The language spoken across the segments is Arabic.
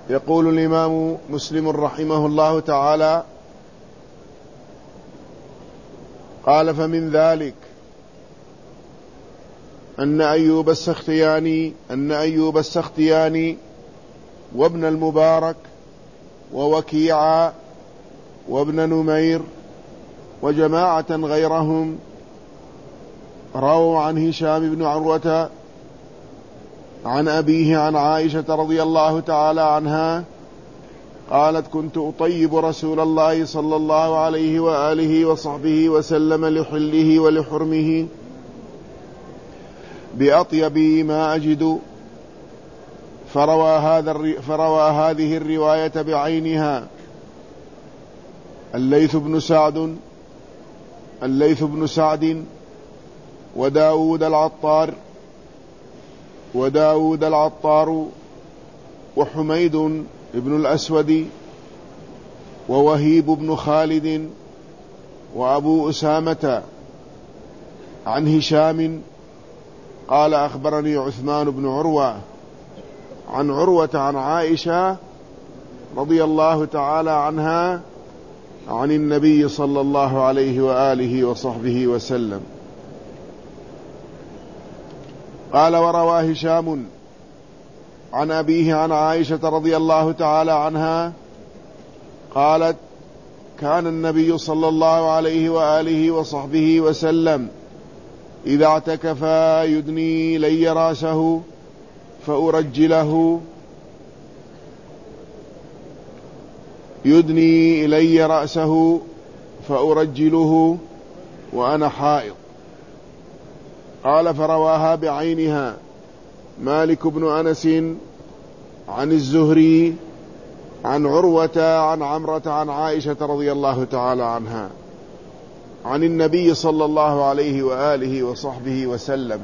يقول الإمام مسلم رحمه الله تعالى: قال: فمن ذلك أن أيوب السختياني وابن المبارك ووكيعا وابن نمير وجماعة غيرهم رووا عن هشام بن عروة عن أبيه عن عائشة رضي الله تعالى عنها قالت: كنت أطيب رسول الله صلى الله عليه وآله وصحبه وسلم لحله ولحرمه بأطيب ما أجد. فروى هذه الرواية بعينها الليث بن سعد وداود العطار وحميد بن الأسود ووهيب بن خالد وأبو أسامة عن هشام قال: أخبرني عثمان بن عروة عن عروة عن عائشة رضي الله تعالى عنها عن النبي صلى الله عليه وآله وصحبه وسلم. قال: وروى هشام عن أبيه عن عائشة رضي الله تعالى عنها قالت: كان النبي صلى الله عليه وآله وصحبه وسلم إذا اعتكف يدني إلي رأسه فأرجله وأنا حائض. قال: فرواها بعينها مالك بن أنس عن الزهري عن عروة عن عمرة عن عائشة رضي الله تعالى عنها عن النبي صلى الله عليه وآله وصحبه وسلم.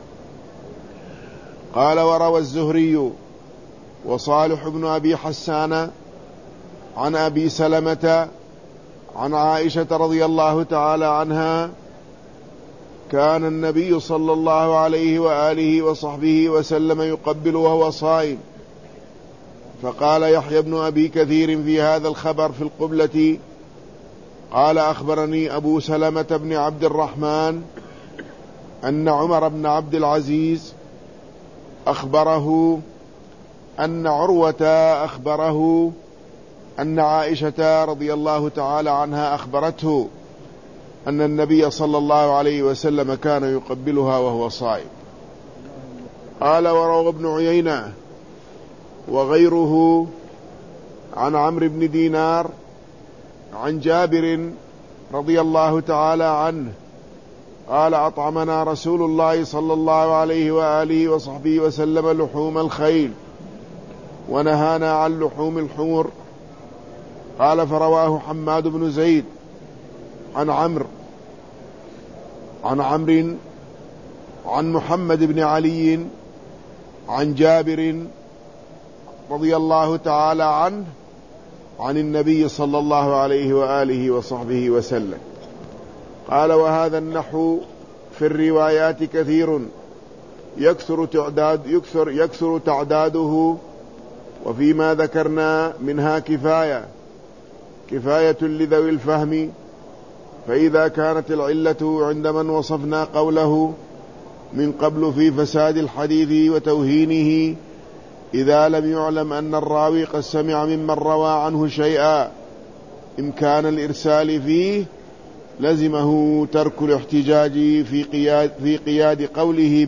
قال: وروى الزهري وصالح بن أبي حسان عن أبي سلمة عن عائشة رضي الله تعالى عنها كان النبي صلى الله عليه وآله وصحبه وسلم يقبل وهو صائم. فقال يحيى بن أبي كثير في هذا الخبر في القبلة: قال: أخبرني أبو سلمة بن عبد الرحمن أن عمر بن عبد العزيز أخبره أن عروة أخبره أن عائشة رضي الله تعالى عنها أخبرته أن النبي صلى الله عليه وسلم كان يقبلها وهو صائم. قال: وروى ابن عيينة وغيره عن عمرو بن دينار عن جابر رضي الله تعالى عنه قال: أطعمنا رسول الله صلى الله عليه وآله وصحبه وسلم لحوم الخيل ونهانا عن لحوم الحمر. قال: فرواه حماد بن زيد عن عمرو عن محمد بن علي عن جابر رضي الله تعالى عنه عن النبي صلى الله عليه وآله وصحبه وسلم. قال: وهذا النحو في الروايات كثير يكثر تعداده، وفيما ذكرنا منها كفاية لذوي الفهم. فإذا كانت العلة عند من وصفنا قوله من قبل في فساد الحديث وتوهينه إذا لم يعلم أن الراوي قد سمع ممن روى عنه شيئا إمكان الإرسال فيه، لزمه ترك الاحتجاج في قياد قوله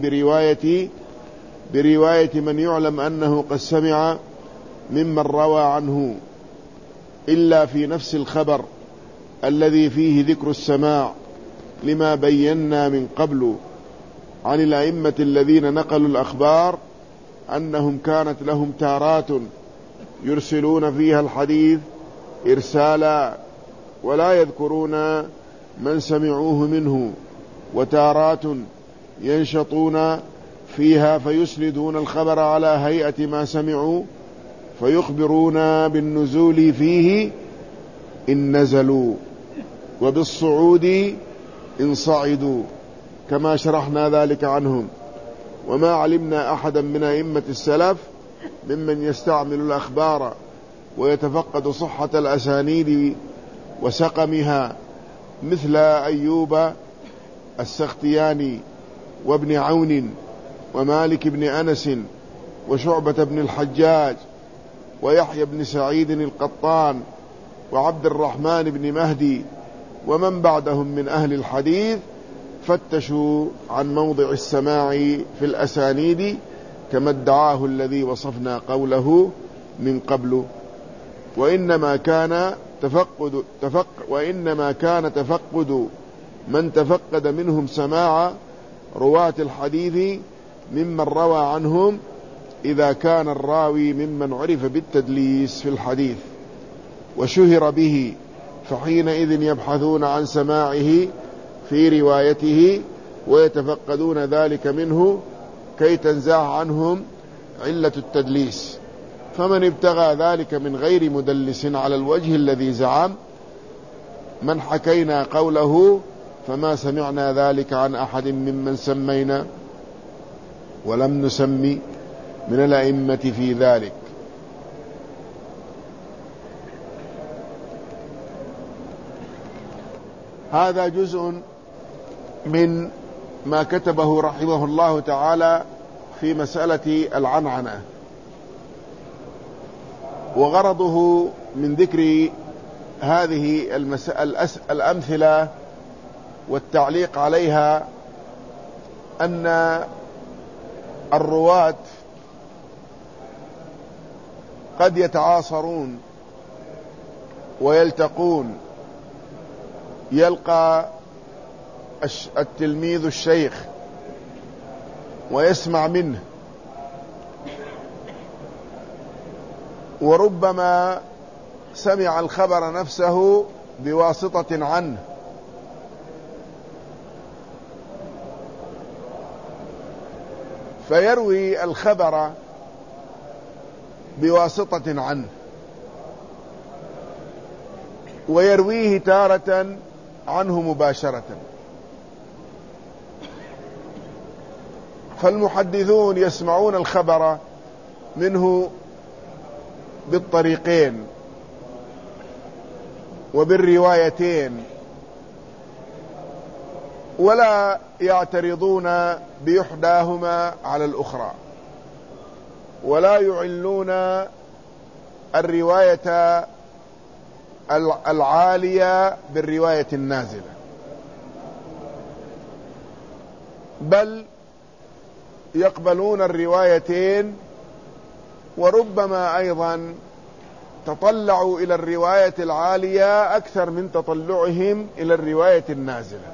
برواية من يعلم أنه قد سمع ممن روى عنه، إلا في نفس الخبر الذي فيه ذكر السماع، لما بينا من قبل عن الأئمة الذين نقلوا الأخبار أنهم كانت لهم تارات يرسلون فيها الحديث إرسالا ولا يذكرون من سمعوه منه، وتارات ينشطون فيها فيسندون الخبر على هيئة ما سمعوا فيخبرون بالنزول فيه إن نزلوا وبالصعود إن صعدوا، كما شرحنا ذلك عنهم. وما علمنا أحدا من أئمة السلف ممن يستعمل الأخبار ويتفقد صحة الأسانيد وسقمها، مثل أيوب السختياني وابن عون ومالك بن أنس وشعبة بن الحجاج ويحيى بن سعيد القطان وعبد الرحمن بن مهدي ومن بعدهم من أهل الحديث، فتشوا عن موضع السماع في الأسانيد كما ادعاه الذي وصفنا قوله من قبل. وإنما كان تفقد من تفقد منهم سماع رواة الحديث ممن روى عنهم، إذا كان الراوي ممن عرف بالتدليس في الحديث وشهر به، فحينئذ يبحثون عن سماعه في روايته ويتفقدون ذلك منه كي تنزاح عنهم علة التدليس. فمن ابتغى ذلك من غير مدلس على الوجه الذي زعم من حكينا قوله، فما سمعنا ذلك عن أحد ممن سمينا ولم نسمي من الأئمة في ذلك. هذا جزء من ما كتبه رحمه الله تعالى في مسألة العنعنة، وغرضه من ذكر هذه الأمثلة والتعليق عليها أن الرواة قد يتعاصرون ويلتقون، يلقى التلميذ الشيخ ويسمع منه، وربما سمع الخبر نفسه بواسطة عنه، فيروي الخبر بواسطة عنه، ويرويه تارة عنه مباشرة. فالمحدثون يسمعون الخبر منه بالطريقين وبالروايتين، ولا يعترضون بإحداهما على الأخرى، ولا يعلون الرواية العالية بالرواية النازلة، بل يقبلون الروايتين، وربما أيضا تطلعوا إلى الرواية العالية أكثر من تطلعهم إلى الرواية النازلة،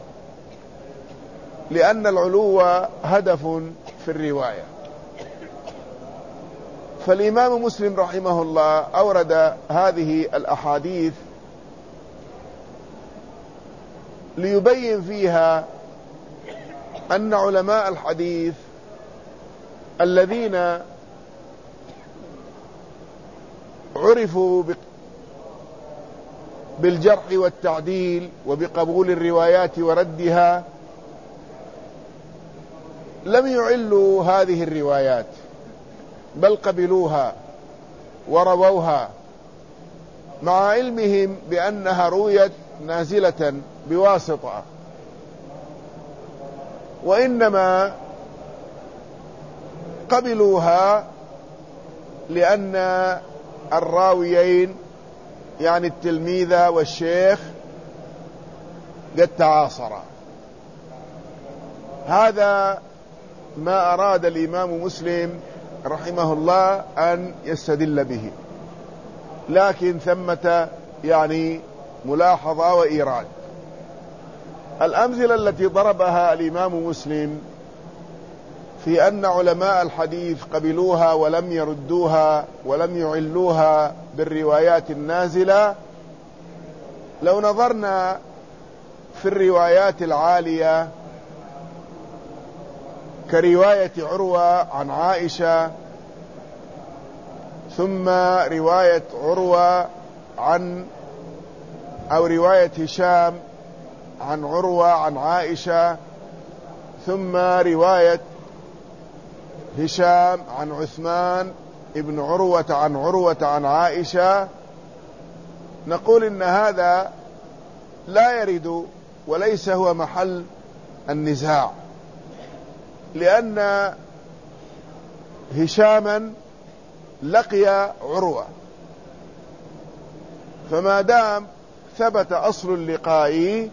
لأن العلو هدف في الرواية. فالإمام مسلم رحمه الله أورد هذه الأحاديث ليبين فيها أن علماء الحديث الذين عرفوا بالجرح والتعديل وبقبول الروايات وردها لم يعلوا هذه الروايات، بل قبلوها ورووها مع علمهم بأنها رويت نازلة بواسطة، وإنما قبلوها لأن الراويين يعني التلميذ والشيخ قد تعاصرا. هذا ما أراد الإمام مسلم رحمه الله أن يستدل به، لكن ثمة يعني ملاحظة وإيراد. الأمثلة التي ضربها الإمام مسلم في أن علماء الحديث قبلوها ولم يردوها ولم يعلوها بالروايات النازلة، لو نظرنا في الروايات العالية كرواية عروة عن عائشة، ثم رواية عروة أو رواية هشام عن عروة عن عائشة، ثم رواية هشام عن عثمان ابن عروة عن عروة عن عائشة، نقول إن هذا لا يرد وليس هو محل النزاع، لأن هشاما لقي عروة، فما دام ثبت أصل اللقاء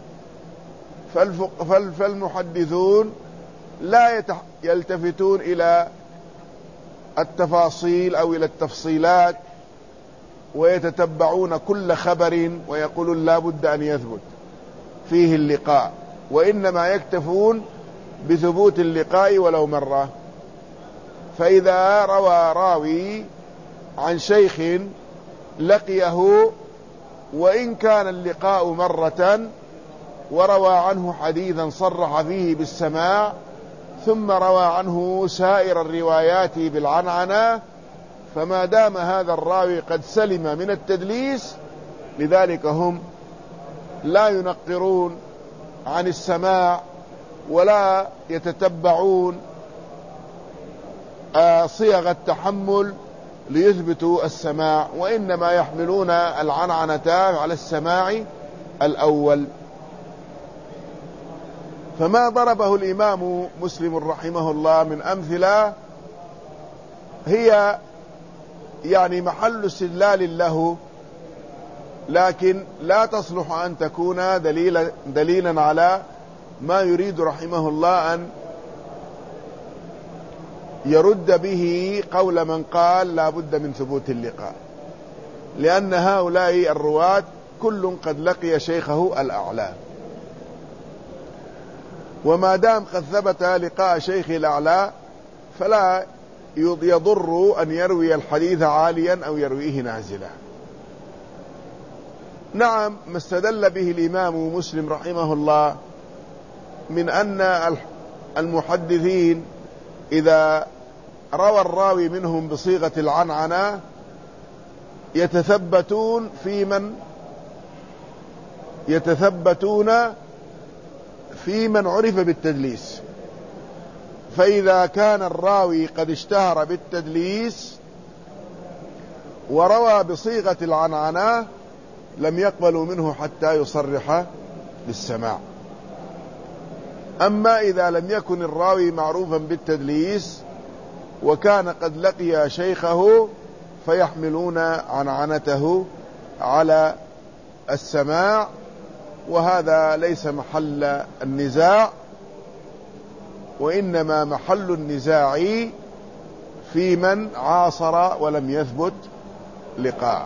فالمحدثون لا يلتفتون إلى التفاصيل أو إلى التفصيلات ويتتبعون كل خبر ويقولون لا بد أن يثبت فيه اللقاء، وإنما يكتفون بثبوت اللقاء ولو مرة. فإذا روى راوي عن شيخ لقيه وإن كان اللقاء مرة وروى عنه حديثا صرح فيه بالسماع ثم روى عنه سائر الروايات بالعنعنة، فما دام هذا الراوي قد سلم من التدليس، لذلك هم لا ينقرون عن السماع ولا يتتبعون صيغ التحمل ليثبتوا السماع، وإنما يحملون العنعنة على السماع الأول. فما ضربه الإمام مسلم رحمه الله من أمثلة هي يعني محل استدلال له، لكن لا تصلح أن تكون دليلا على ما يريد رحمه الله أن يرد به قول من قال لا بد من ثبوت اللقاء، لأن هؤلاء الرواة كل قد لقي شيخه الأعلى، وما دام قد ثبت لقاء شيخه الأعلى فلا يضر أن يروي الحديث عاليا أو يرويه نازلا. نعم، ما استدل به الإمام مسلم رحمه الله من أن المحدثين إذا روى الراوي منهم بصيغة العنعنة يتثبتون في من عرف بالتدليس، فإذا كان الراوي قد اشتهر بالتدليس وروى بصيغة العنعنة لم يقبلوا منه حتى يصرح بالسماع. أما إذا لم يكن الراوي معروفا بالتدليس وكان قد لقي شيخه فيحملون عنعنته على السماع، وهذا ليس محل النزاع، وإنما محل النزاع في من عاصر ولم يثبت لقاءه.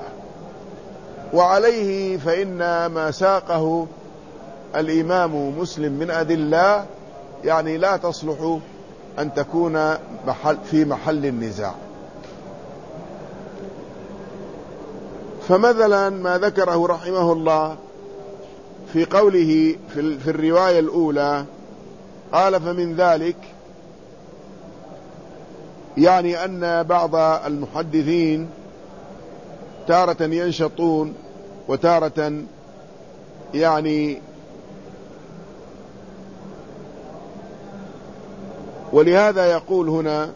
وعليه فإن ما ساقه الإمام مسلم من أدلة يعني لا تصلح أن تكون في محل النزاع. فمثلا ما ذكره رحمه الله في قوله في الرواية الأولى قال فمن ذلك يعني أن بعض المحدثين تارة ينشطون وتارة يعني ولهذا يقول هنا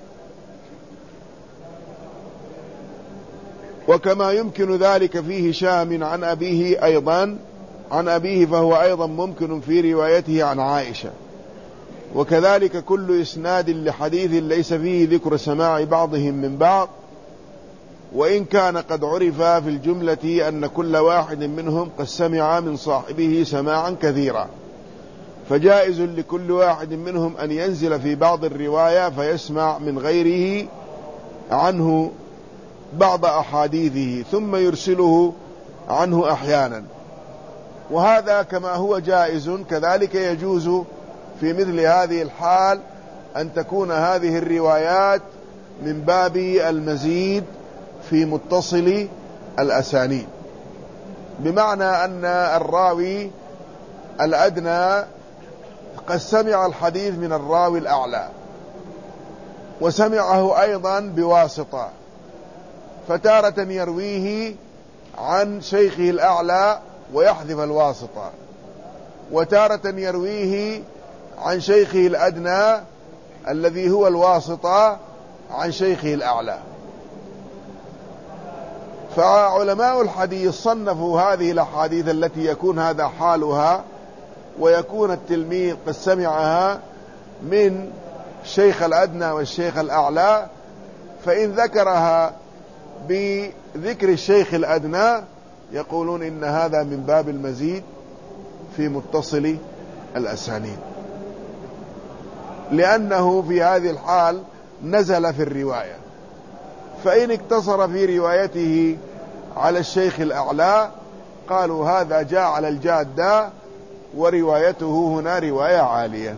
وكما يمكن ذلك في هشام عن أبيه أيضا عن أبيه فهو أيضا ممكن في روايته عن عائشة، وكذلك كل إسناد لحديث ليس فيه ذكر سماع بعضهم من بعض، وإن كان قد عرف في الجملة أن كل واحد منهم قد سمع من صاحبه سماعا كثيرا، فجائز لكل واحد منهم أن ينزل في بعض الرواية فيسمع من غيره عنه بعض أحاديثه ثم يرسله عنه أحيانا، وهذا كما هو جائز كذلك يجوز في مثل هذه الحال أن تكون هذه الروايات من باب المزيد في متصل الأسانيد، بمعنى أن الراوي الأدنى قد سمع الحديث من الراوي الأعلى وسمعه أيضا بواسطة، فتارة يرويه عن شيخه الأعلى ويحذف الواسطة، وتارة يرويه عن شيخه الأدنى الذي هو الواسطة عن شيخه الأعلى، فعلماء الحديث صنفوا هذه الأحاديث التي يكون هذا حالها ويكون التلميذ قد سمعها من الشيخ الأدنى والشيخ الأعلى، فإن ذكرها بذكر الشيخ الأدنى يقولون إن هذا من باب المزيد في متصل الأسانيد، لأنه في هذه الحال نزل في الرواية. فإن اقتصر في روايته على الشيخ الأعلى قالوا هذا جاء على الجادة وروايته هنا رواية عالية.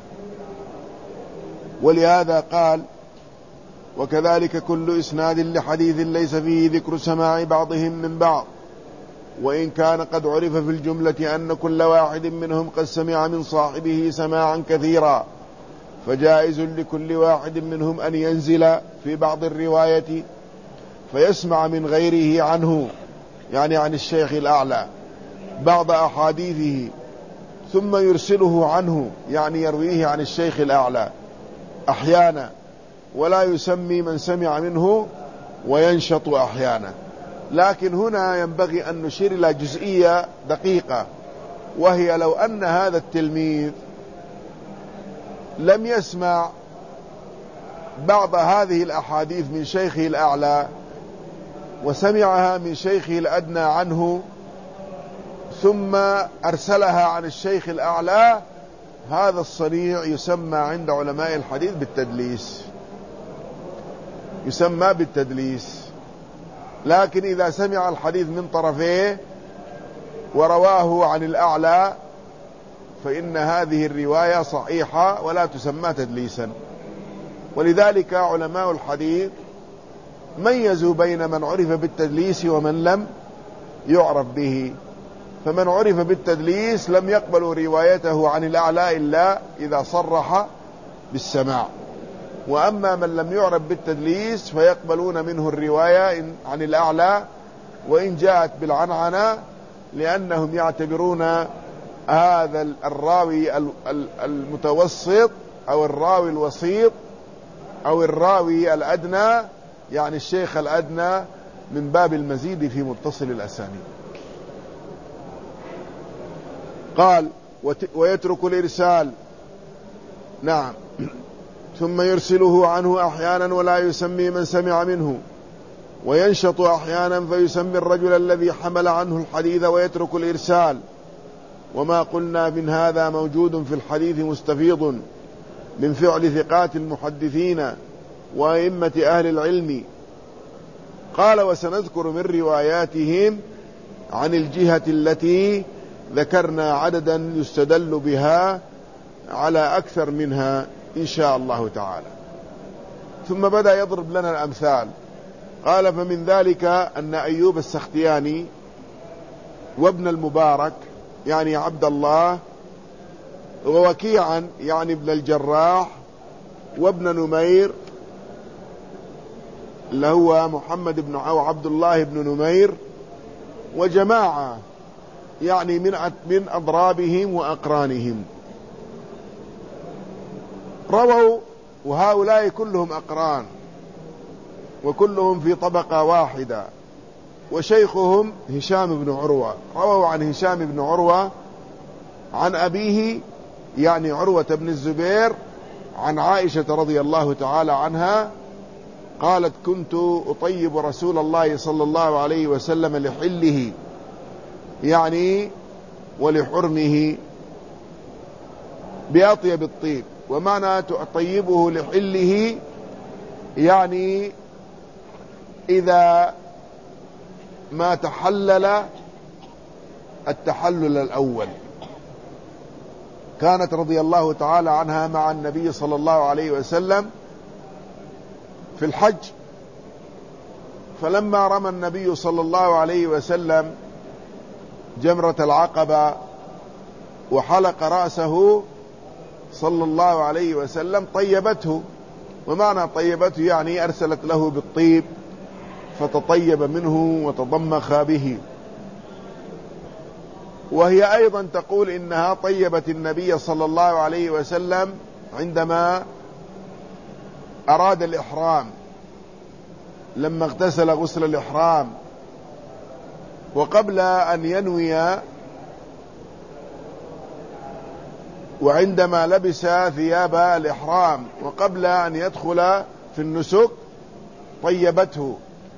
ولهذا قال: وكذلك كل إسناد لحديث ليس فيه ذكر سماع بعضهم من بعض، وإن كان قد عرف في الجملة أن كل واحد منهم قد سمع من صاحبه سماعا كثيرا، فجائز لكل واحد منهم أن ينزل في بعض الرواية فيسمع من غيره عنه، يعني عن الشيخ الأعلى، بعض أحاديثه ثم يرسله عنه، يعني يرويه عن الشيخ الأعلى أحيانا، ولا يسمي من سمع منه وينشط أحيانا. لكن هنا ينبغي أن نشير إلى جزئية دقيقة، وهي لو أن هذا التلميذ لم يسمع بعض هذه الأحاديث من شيخه الأعلى وسمعها من شيخه الأدنى عنه ثم أرسلها عن الشيخ الأعلى، هذا الصنيع يسمى عند علماء الحديث بالتدليس، يسمى بالتدليس. لكن إذا سمع الحديث من طرفيه ورواه عن الأعلى فإن هذه الرواية صحيحة ولا تسمى تدليسا. ولذلك علماء الحديث ميزوا بين من عرف بالتدليس ومن لم يعرف به. فمن عرف بالتدليس لم يقبلوا روايته عن الأعلى إلا إذا صرح بالسماع، وأما من لم يعرف بالتدليس فيقبلون منه الرواية عن الأعلى وإن جاءت بالعنعنة، لأنهم يعتبرون هذا الراوي المتوسط أو الراوي الوسيط أو الراوي الأدنى، يعني الشيخ الأدنى، من باب المزيد في متصل الأسانيد. قال: ويترك الإرسال، نعم، ثم يرسله عنه أحيانا ولا يسمي من سمع منه، وينشط أحيانا فيسمي الرجل الذي حمل عنه الحديث ويترك الإرسال. وما قلنا من هذا موجود في الحديث مستفيض من فعل ثقات المحدثين وأئمة أهل العلم. قال: وسنذكر من رواياتهم عن الجهة التي ذكرنا عددا يستدل بها على أكثر منها إن شاء الله تعالى. ثم بدأ يضرب لنا الأمثال. قال: فمن ذلك أن أيوب السختياني وابن المبارك يعني عبد الله، ووكيعا يعني ابن الجراح، وابن نمير اللي هو محمد بن عبد الله بن نمير، وجماعة يعني من أضرابهم وأقرانهم رووا، وهؤلاء كلهم أقران وكلهم في طبقة واحدة، وشيخهم هشام بن عروة. رووا عن هشام بن عروة عن أبيه يعني عروة بن الزبير عن عائشة رضي الله تعالى عنها قالت: كنت أطيب رسول الله صلى الله عليه وسلم لحله يعني ولحرمه بأطيب الطيب. ومعنى تطيبه لحله يعني إذا ما تحلل التحلل الأول. كانت رضي الله تعالى عنها مع النبي صلى الله عليه وسلم في الحج، فلما رمى النبي صلى الله عليه وسلم جمرة العقبة وحلق رأسه صلى الله عليه وسلم طيبته. ومعنى طيبته يعني أرسلت له بالطيب فتطيب منه وتضمخ به. وهي أيضا تقول إنها طيبت النبي صلى الله عليه وسلم عندما أراد الإحرام، لما اغتسل غسل الإحرام وقبل أن ينوي وعندما لبس ثياب الإحرام وقبل أن يدخل في النسك طيبته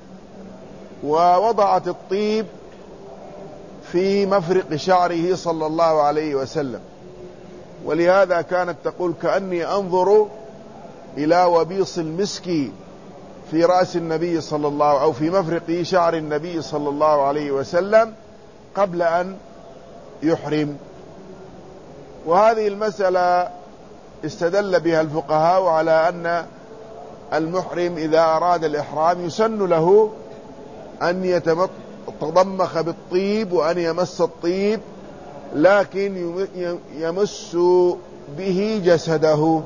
ووضعت الطيب في مفرق شعره صلى الله عليه وسلم، ولهذا كانت تقول: كأني أنظر إلى وبيص المسك في رأس النبي صلى الله أو في مفرق شعر النبي صلى الله عليه وسلم قبل أن يحرم. وهذه المسألة استدل بها الفقهاء على أن المحرم إذا أراد الإحرام يسن له أن يتضمخ بالطيب وأن يمس الطيب، لكن يمس به جسده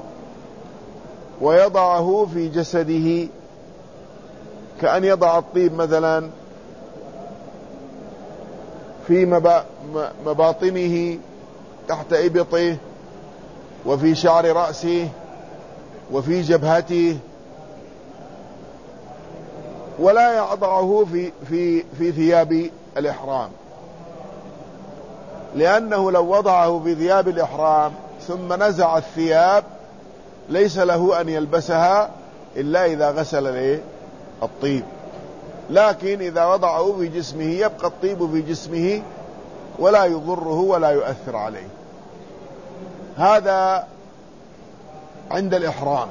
ويضعه في جسده، كأن يضع الطيب مثلا في مباطنه تحت إبطه وفي شعر رأسه وفي جبهته، ولا يضعه في ثياب الإحرام، لأنه لو وضعه في ثياب الإحرام ثم نزع الثياب ليس له أن يلبسها إلا إذا غسل الطيب، لكن إذا وضعه في جسمه يبقى الطيب في جسمه ولا يضره ولا يؤثر عليه. هذا عند الإحرام.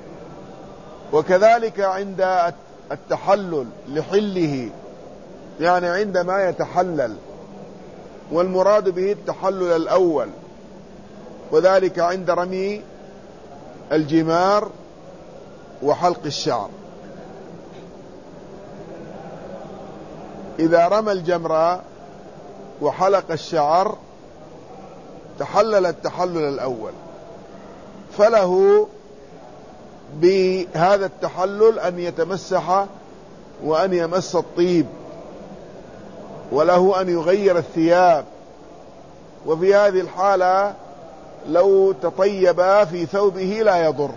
وكذلك عند التحلل لحله، يعني عندما يتحلل، والمراد به التحلل الأول، وذلك عند رمي الجمار وحلق الشعر. إذا رمى الجمرة وحلق الشعر تحلل التحلل الأول، فله بهذا التحلل أن يتمسح وأن يمس الطيب، وله أن يغير الثياب. وفي هذه الحالة لو تطيب في ثوبه لا يضر،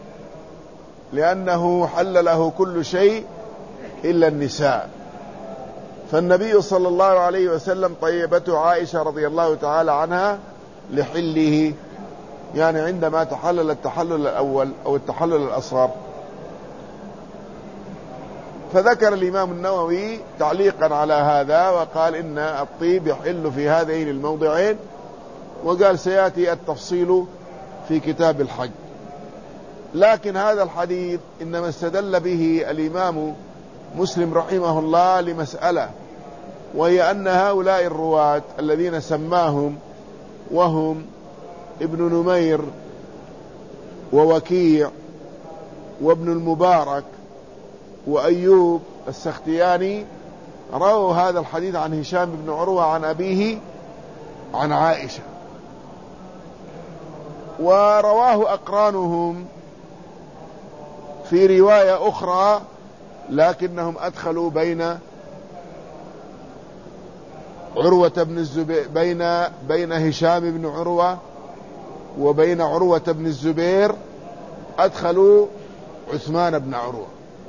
لأنه حل له كل شيء إلا النساء. فالنبي صلى الله عليه وسلم طيبته عائشة رضي الله تعالى عنها لحله، يعني عندما تحلل التحلل الأول أو التحلل الأصغر. فذكر الإمام النووي تعليقا على هذا وقال إن الطيب يحل في هذين الموضعين، وقال سيأتي التفصيل في كتاب الحج. لكن هذا الحديث إنما استدل به الإمام مسلم رحمه الله لمسألة، وهي أن هؤلاء الرواة الذين سماهم، وهم ابن نمير ووكيع وابن المبارك وأيوب السختياني، رووا هذا الحديث عن هشام بن عروة عن أبيه عن عائشة، ورواه أقرانهم في رواية أخرى، لكنهم أدخلوا بين عروة بن الزبير بين هشام بن عروة وبين عروة بن الزبير أدخلوا عثمان بن عروة،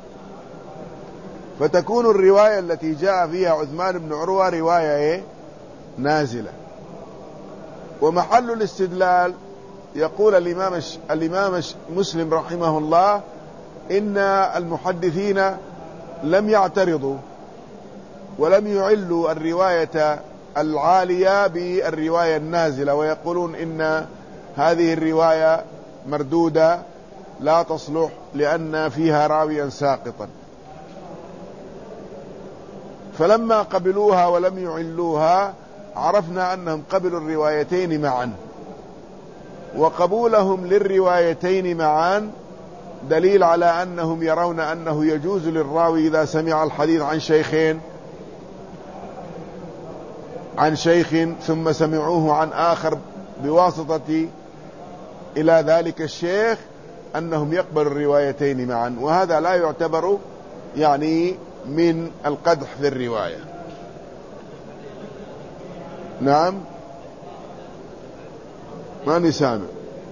فتكون الرواية التي جاء فيها عثمان بن عروة رواية نازلة. ومحل الاستدلال يقول الإمام مسلم رحمه الله إن المحدثين لم يعترضوا ولم يعلوا الرواية العالية بالرواية النازلة، ويقولون إن هذه الرواية مردودة لا تصلح لأن فيها راويا ساقطا. فلما قبلوها ولم يعلوها عرفنا أنهم قبلوا الروايتين معا، وقبولهم للروايتين معا دليل على أنهم يرون أنه يجوز للراوي إذا سمع الحديث عن شيخ ثم سمعوه عن آخر بواسطة إلى ذلك الشيخ أنهم يقبلوا الروايتين معا، وهذا لا يعتبر يعني من القدح في الرواية. نعم، ماني سامع.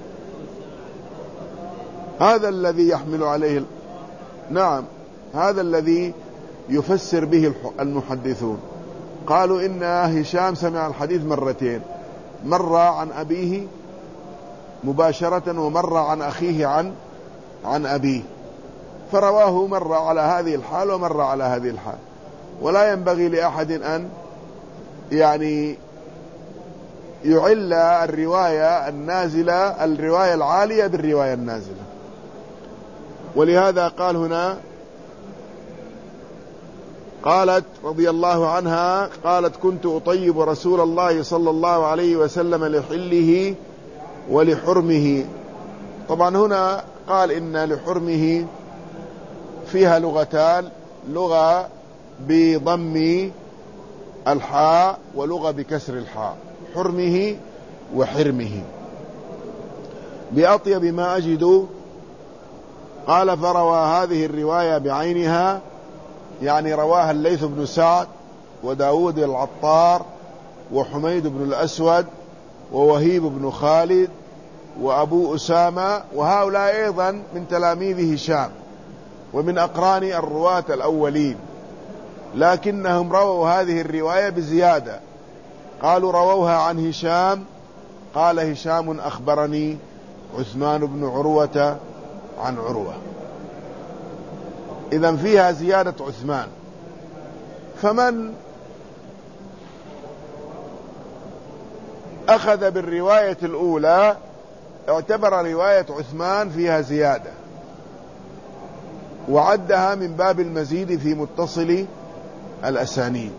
هذا الذي يحمل عليه نعم، هذا الذي يفسر به المحدثون. قالوا إن هشام سمع الحديث مرتين، مرة عن أبيه مباشرة ومرة عن أخيه عن أبيه، فرواه مرة على هذه الحال ومرة على هذه الحال. ولا ينبغي لأحد أن يعني يعل الرواية النازلة الرواية العالية بالرواية النازلة. ولهذا قال هنا، قالت رضي الله عنها قالت: كنت أطيب رسول الله صلى الله عليه وسلم لحله ولحرمه. طبعا هنا قال إن لحرمه فيها لغتان، لغة بضم الحاء ولغة بكسر الحاء، حرمه وحرمه. بأطيب ما أجد قال: فروى هذه الرواية بعينها، يعني رواها الليث بن سعد وداود العطار وحميد بن الأسود ووهيب بن خالد وأبو أسامة، وهؤلاء أيضا من تلاميذ هشام ومن أقران الرواة الأولين، لكنهم رووا هذه الرواية بزيادة. قالوا رووها عن هشام، قال هشام: أخبرني عثمان بن عروة عن عروة. إذن فيها زيادة عثمان. فمن أخذ بالرواية الأولى اعتبر رواية عثمان فيها زيادة وعدها من باب المزيد في متصل الأسانيد.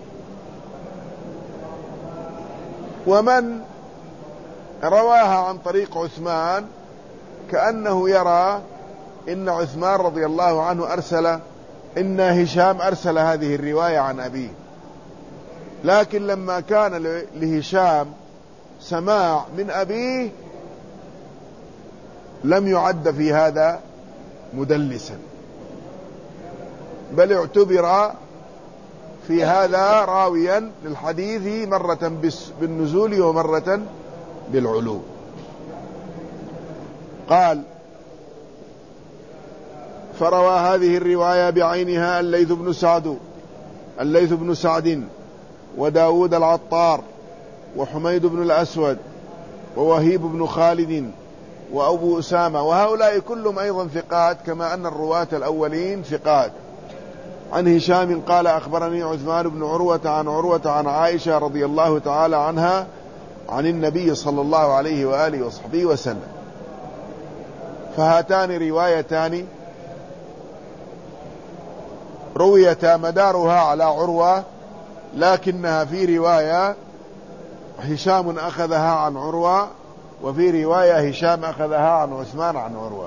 ومن رواها عن طريق عثمان كأنه يرى إن عثمان رضي الله عنه إن هشام أرسل هذه الرواية عن أبيه، لكن لما كان لهشام سماع من أبيه لم يعد في هذا مدلسا، بل اعتبر في هذا راويا للحديث مرة بالنزول ومرة بالعلو. قال: فروى هذه الرواية بعينها الليث بن سعد وداود العطار وحميد بن الأسود ووهيب بن خالد وأبو أسامة، وهؤلاء كلهم أيضا ثقات كما أن الرواة الأولين ثقات. عن هشام قال: أخبرني عثمان بن عروة عن عائشة رضي الله تعالى عنها عن النبي صلى الله عليه وآله وصحبه وسلم. فهاتان روايتان رويتا مدارها على عروة، لكنها في رواية هشام أخذها عن عروة، وفي رواية هشام أخذها عن عثمان عن عروة.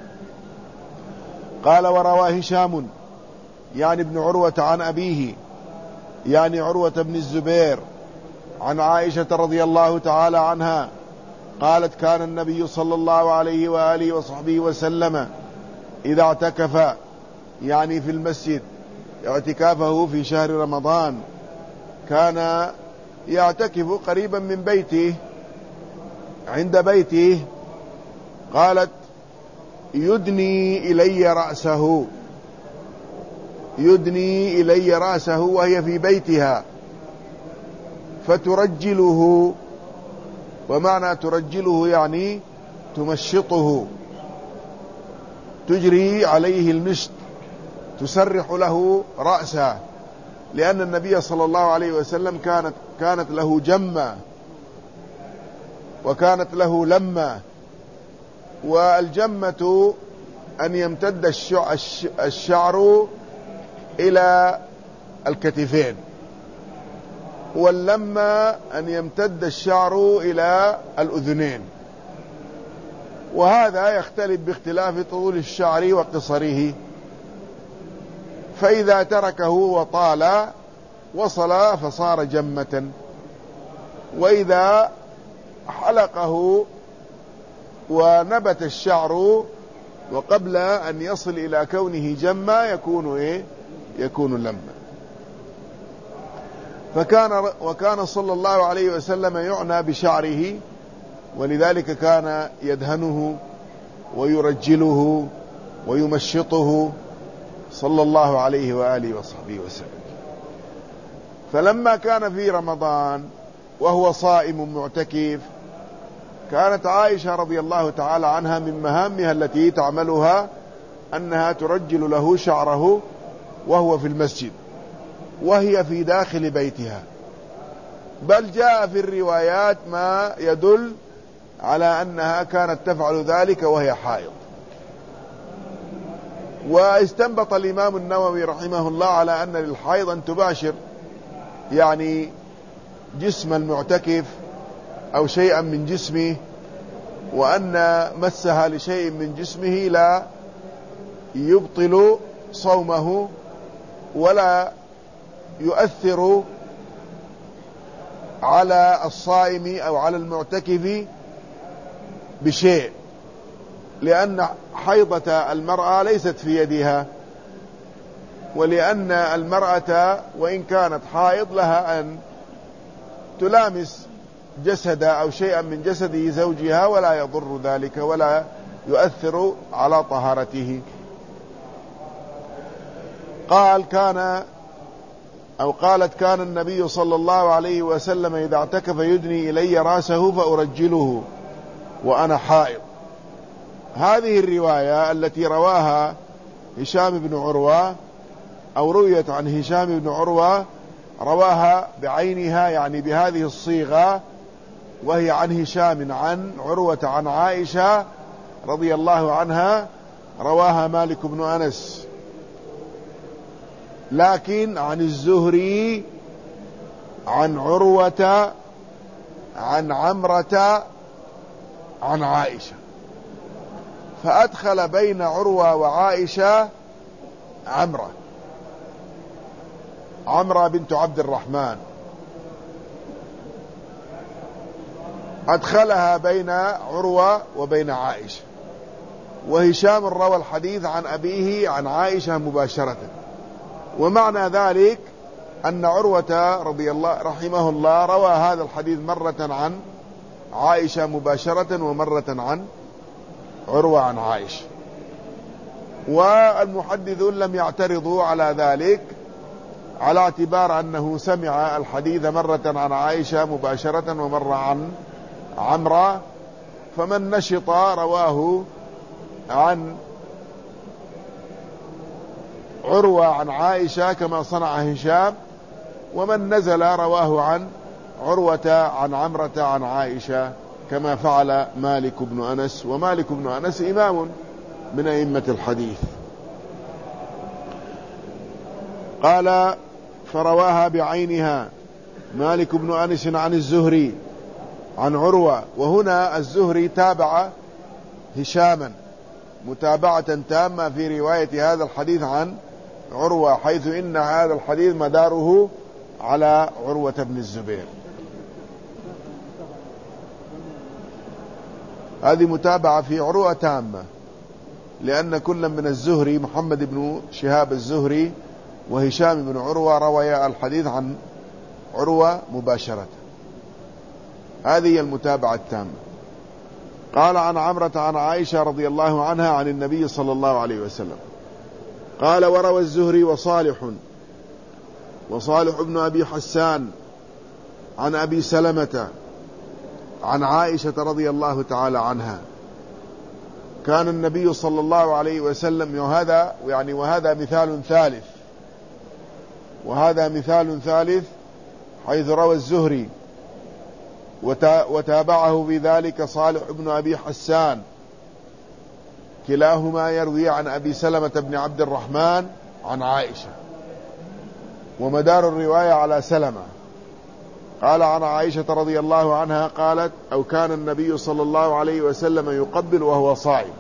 قال: وروى هشام يعني ابن عروة عن أبيه يعني عروة بن الزبير عن عائشة رضي الله تعالى عنها قالت: كان النبي صلى الله عليه وآله وصحبه وسلم إذا اعتكف، يعني في المسجد، اعتكافه في شهر رمضان، كان يعتكف قريبا من بيته عند بيته. قالت: يدني إلي رأسه وهي في بيتها فترجله. ومعنى ترجله يعني تمشطه، تجري عليه المشط، تسرح له رأسه، لأن النبي صلى الله عليه وسلم كانت له جمة وكانت له لمة. والجمة أن يمتد الشعر إلى الكتفين، واللمة أن يمتد الشعر إلى الأذنين، وهذا يختلف باختلاف طول الشعر وقصره. فإذا تركه وطال وصل فصار جمة، وإذا حلقه ونبت الشعر وقبل أن يصل إلى كونه جمة يكون لمة. وكان صلى الله عليه وسلم يعنى بشعره، ولذلك كان يدهنه ويرجله ويمشطه صلى الله عليه وآله وصحبه وسلم. فلما كان في رمضان وهو صائم معتكف، كانت عائشة رضي الله تعالى عنها من مهامها التي تعملها أنها ترجل له شعره وهو في المسجد وهي في داخل بيتها، بل جاء في الروايات ما يدل على أنها كانت تفعل ذلك وهي حائض. واستنبط الإمام النووي رحمه الله على أن للحائض أن تباشر يعني جسم المعتكف أو شيئا من جسمه، وأن مسها لشيء من جسمه لا يبطل صومه ولا يؤثر على الصائم أو على المعتكف بشيء، لأن حيضة المرأة ليست في يدها، ولأن المرأة وإن كانت حائض لها أن تلامس جسد أو شيئا من جسد زوجها ولا يضر ذلك ولا يؤثر على طهارته. قالت كان النبي صلى الله عليه وسلم إذا اعتكف يدني إلي رأسه فأرجله وأنا حائض. هذه الرواية التي رواها هشام بن عروة أو رويت عن هشام بن عروة رواها بعينها يعني بهذه الصيغة، وهي عن هشام عن عروة عن عائشة رضي الله عنها، رواها مالك بن أنس، لكن عن الزهري عن عروة عن عمرة عن عائشة، فأدخل بين عروة وعائشة عمرة بنت عبد الرحمن، أدخلها بين عروة وبين عائشة. وهشام روى الحديث عن أبيه عن عائشة مباشرة، ومعنى ذلك أن عروة رضي الله رحمه الله روى هذا الحديث مرة عن عائشة مباشرة ومرة عن عروة عن عائشة. والمحدثون لم يعترضوا على ذلك على اعتبار أنه سمع الحديث مرة عن عائشة مباشرة ومرة عن عمرة، فمن نشط رواه عن عروة عن عائشة كما صنع هشام، ومن نزل رواه عن عروة عن عمرة عن عائشة كما فعل مالك بن أنس. ومالك بن أنس إمام من أئمة الحديث. قال فرواها بعينها مالك بن أنس عن الزهري عن عروة، وهنا الزهري تابع هشاما متابعة تامة في رواية هذا الحديث عن عروة، حيث إن هذا الحديث مداره على عروة بن الزبير. هذه متابعة في عروة تامة، لأن كل من الزهري محمد بن شهاب الزهري وهشام بن عروة رويا الحديث عن عروة مباشرة. هذه المتابعة التامة. قال عن عمرة عن عائشة رضي الله عنها عن النبي صلى الله عليه وسلم قال وروى الزهري وصالح بن أبي حسان عن أبي سلمة عن عائشة رضي الله تعالى عنها كان النبي صلى الله عليه وسلم وهذا مثال ثالث حيث روى الزهري وتابعه بذلك صالح بن أبي حسان، كلاهما يروي عن أبي سلمة بن عبد الرحمن عن عائشة، ومدار الرواية على سلمة. قال عن عائشة رضي الله عنها قالت أو كان النبي صلى الله عليه وسلم يقبل وهو صائم.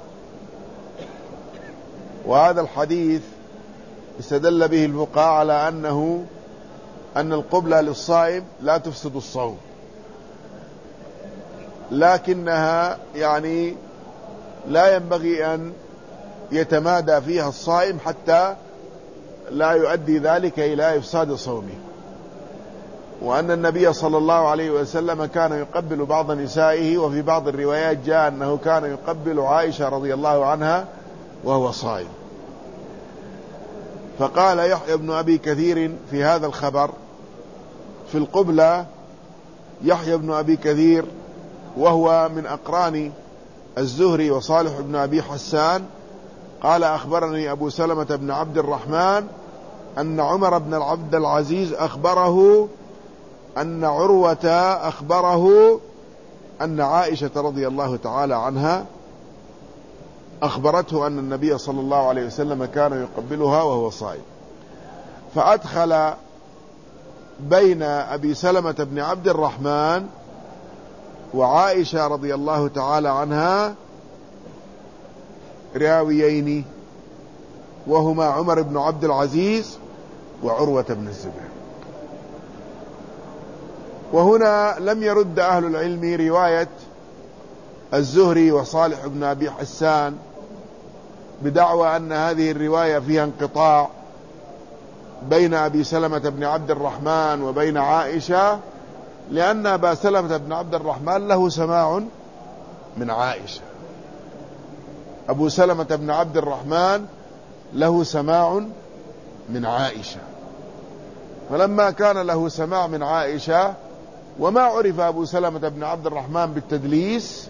وهذا الحديث استدل به الفقهاء على أن القبلة للصائم لا تفسد الصوم، لكنها لا ينبغي أن يتمادى فيها الصائم حتى لا يؤدي ذلك إلى إفساد صومه. وأن النبي صلى الله عليه وسلم كان يقبل بعض نسائه، وفي بعض الروايات جاء أنه كان يقبل عائشة رضي الله عنها وهو صائم. فقال يحيى بن أبي كثير في هذا الخبر في القبلة يحيى بن أبي كثير وهو من أقران الزهري وصالح بن أبي حسان قال أخبرني أبو سلمة بن عبد الرحمن أن عمر بن عبد العزيز أخبره أن عروة أخبره أن عائشة رضي الله تعالى عنها أخبرته أن النبي صلى الله عليه وسلم كان يقبلها وهو صائم، فأدخل بين أبي سلمة بن عبد الرحمن وعائشة رضي الله تعالى عنها راويين وهما عمر بن عبد العزيز وعروة بن الزبير. وهنا لم يرد أهل العلم رواية الزهري وصالح بن أبي حسان بدعوى أن هذه الرواية فيها انقطاع بين أبي سلمة بن عبد الرحمن وبين عائشة، لأن أبا سلمة بن عبد الرحمن له سماع من عائشة. أبو سلمة بن عبد الرحمن له سماع من عائشة، فلما كان له سماع من عائشة وما عرف أبو سلمة بن عبد الرحمن بالتدليس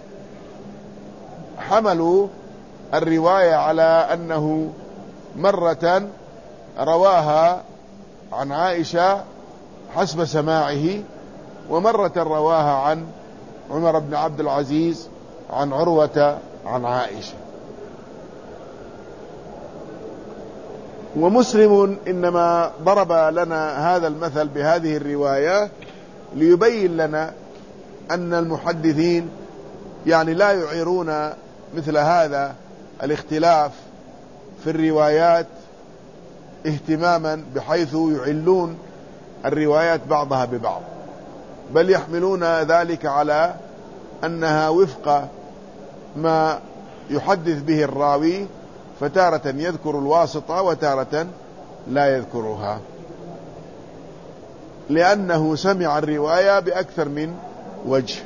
حملوا الرواية على أنه مرة رواها عن عائشة حسب سماعه، ومرة رواها عن عمر بن عبد العزيز عن عروة عن عائشة. ومسلم إنما ضرب لنا هذا المثل بهذه الرواية ليبين لنا أن المحدثين يعني لا يعيرون مثل هذا الاختلاف في الروايات اهتماما بحيث يعلون الروايات بعضها ببعض، بل يحملون ذلك على أنها وفق ما يحدث به الراوي، فتارة يذكر الواسطة وتارة لا يذكرها، لأنه سمع الرواية بأكثر من وجه.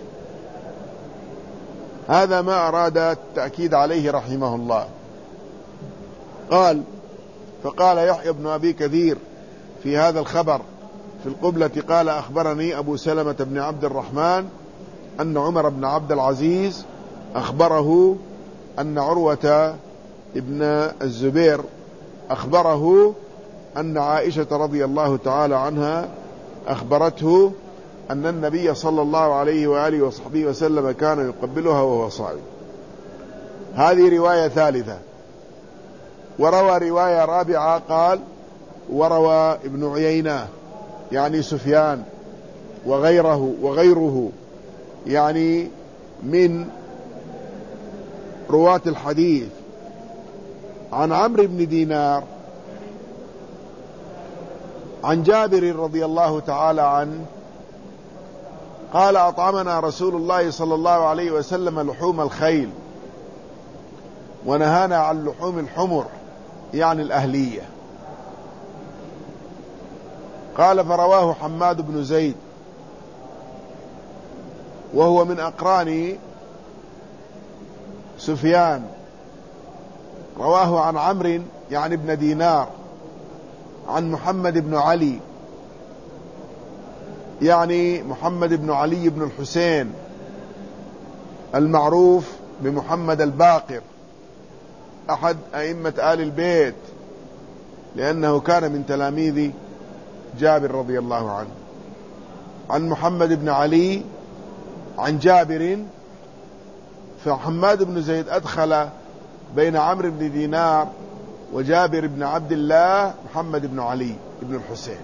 هذا ما أراد التأكيد عليه رحمه الله. قال: فقال يحيى بن أبي كثير في هذا الخبر في القبلة قال أخبرني أبو سلمة بن عبد الرحمن أن عمر بن عبد العزيز أخبره أن عروة ابن الزبير أخبره أن عائشة رضي الله تعالى عنها أخبرته أن النبي صلى الله عليه وآله وصحبه وسلم كان يقبلها وهو صائم. هذه رواية ثالثة. وروى رواية رابعة قال: وروى ابن عيينة يعني سفيان وغيره يعني من رواة الحديث عن عمرو بن دينار عن جابر رضي الله تعالى عنه قال: أطعمنا رسول الله صلى الله عليه وسلم لحوم الخيل ونهانا عن لحوم الحمر يعني الأهلية. قال: فرواه حماد بن زيد وهو من أقران سفيان، رواه عن عمرو يعني ابن دينار عن محمد بن علي يعني محمد بن علي بن الحسين المعروف بمحمد الباقر أحد أئمة آل البيت، لأنه كان من تلاميذ جابر رضي الله عنه. عن محمد بن علي عن جابر، فحماد بن زيد أدخل بين عمرو بن دينار وجابر بن عبد الله محمد بن علي بن الحسين.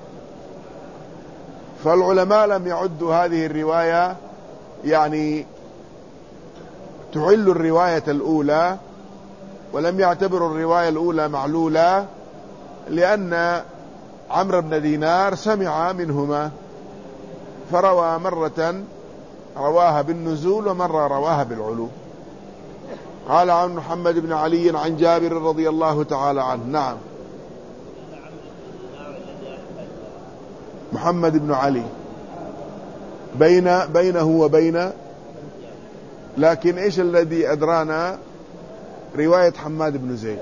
فالعلماء لم يعدوا هذه الرواية يعني تعل الرواية الأولى، ولم يعتبروا الرواية الأولى معلولة، لأن عمرو بن دينار سمع منهما، فروى مرة رواها بالنزول ومرة رواها بالعلو. قال عن محمد بن علي عن جابر رضي الله تعالى عنه. نعم، محمد بن علي بينه وبين، لكن إيش الذي أدرانا؟ رواية حماد بن زيد.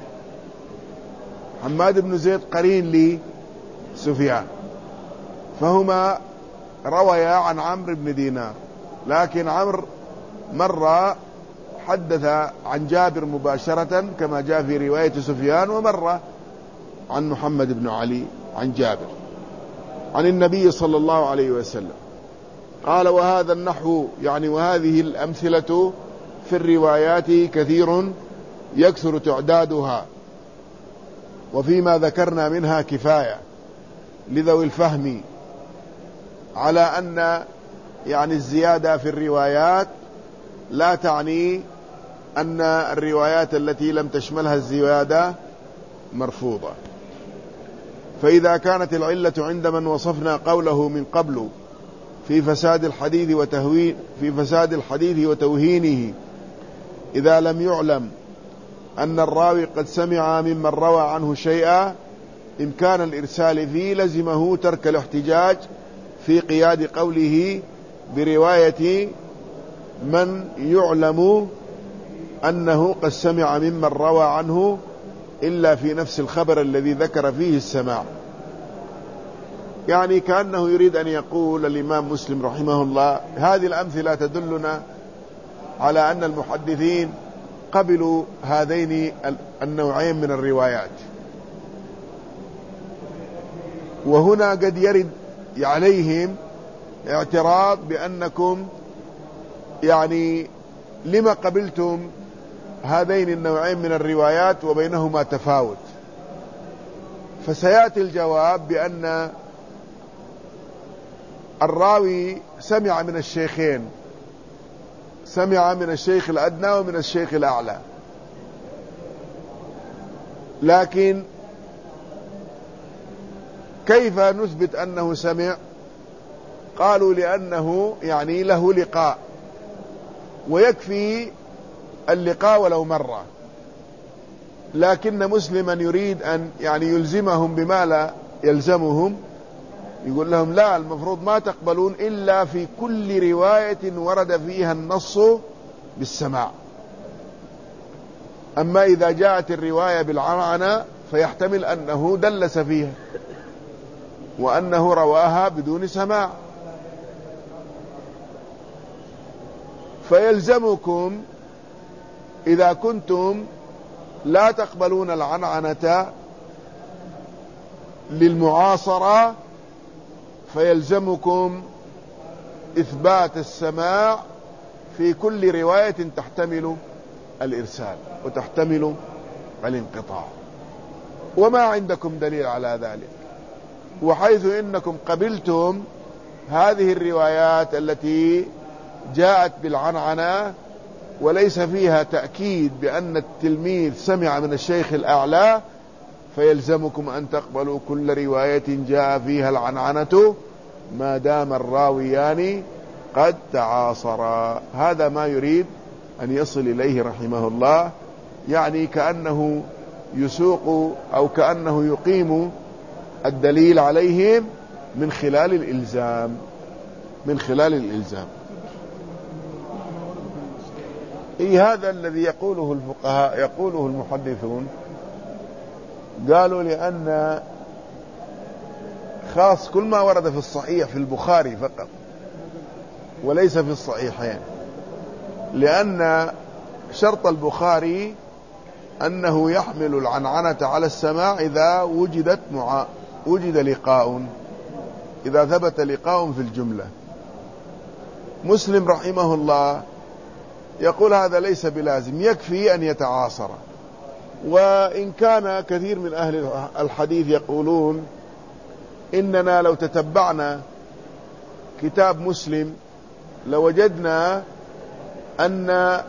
حماد بن زيد قرين لسفيان، فهما رويا عن عمرو بن دينار، لكن عمرو مرة حدث عن جابر مباشرة كما جاء في رواية سفيان، ومرة عن محمد بن علي عن جابر عن النبي صلى الله عليه وسلم. قال: وهذا النحو يعني وهذه الأمثلة في الروايات كثير يكثر تعدادها، وفيما ذكرنا منها كفاية لذوي الفهم على أن يعني الزيادة في الروايات لا تعني أن الروايات التي لم تشملها الزيادة مرفوضة. فإذا كانت العلة عند من وصفنا قوله من قبل في فساد الحديث وتوهينه إذا لم يعلم أن الراوي قد سمع ممن روى عنه شيئا، إمكان الإرسال فيه لزمه ترك الاحتجاج في قياد قوله برواية من يعلم أنه قد سمع ممن روى عنه إلا في نفس الخبر الذي ذكر فيه السماع. يعني كأنه يريد أن يقول الإمام مسلم رحمه الله: هذه الأمثلة تدلنا على أن المحدثين قبلوا هذين النوعين من الروايات. وهنا قد يرد عليهم اعتراض بأنكم يعني لما قبلتم هذين النوعين من الروايات وبينهما تفاوت؟ فسيأتي الجواب بأن الراوي سمع من الشيخين، سمع من الشيخ الأدنى ومن الشيخ الأعلى، لكن كيف نثبت أنه سمع؟ قالوا لأنه يعني له لقاء، ويكفي اللقاء ولو مرة. لكن مسلما يريد أن يعني يلزمهم بما لا يلزمهم، يقول لهم: لا، المفروض ما تقبلون إلا في كل رواية ورد فيها النص بالسماع. أما إذا جاءت الرواية بالعنعنة فيحتمل أنه دلس فيها وأنه رواها بدون سماع. فيلزمكم إذا كنتم لا تقبلون العنعنة للمعاصرة، فيلزمكم إثبات السماع في كل رواية تحتمل الإرسال وتحتمل الانقطاع، وما عندكم دليل على ذلك. وحيث إنكم قبلتم هذه الروايات التي جاءت بالعنعنة وليس فيها تأكيد بأن التلميذ سمع من الشيخ الأعلى، فيلزمكم أن تقبلوا كل رواية جاء فيها العنعنة ما دام الراويان قد تعاصرا. هذا ما يريد أن يصل إليه رحمه الله، يعني كأنه يسوق أو كأنه يقيم الدليل عليهم من خلال الإلزام. هذا الذي يقوله الفقهاء، يقوله المحدثون. قالوا لأن خاص كل ما ورد في الصحيح في البخاري فقط وليس في الصحيحين، لأن شرط البخاري أنه يحمل العنعنة على السماع إذا وجد لقاء، إذا ثبت لقاء في الجملة. مسلم رحمه الله يقول هذا ليس بلازم، يكفي أن يتعاصر. وإن كان كثير من أهل الحديث يقولون إننا لو تتبعنا كتاب مسلم لوجدنا أن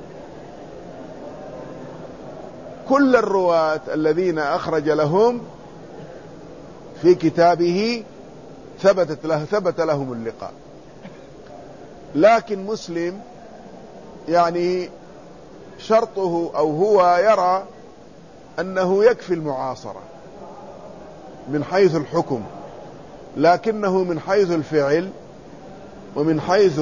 كل الرواة الذين أخرج لهم في كتابه ثبت لهم اللقاء. لكن مسلم يعني شرطه أو هو يرى أنه يكفي المعاصرة من حيث الحكم، لكنه من حيث الفعل ومن حيث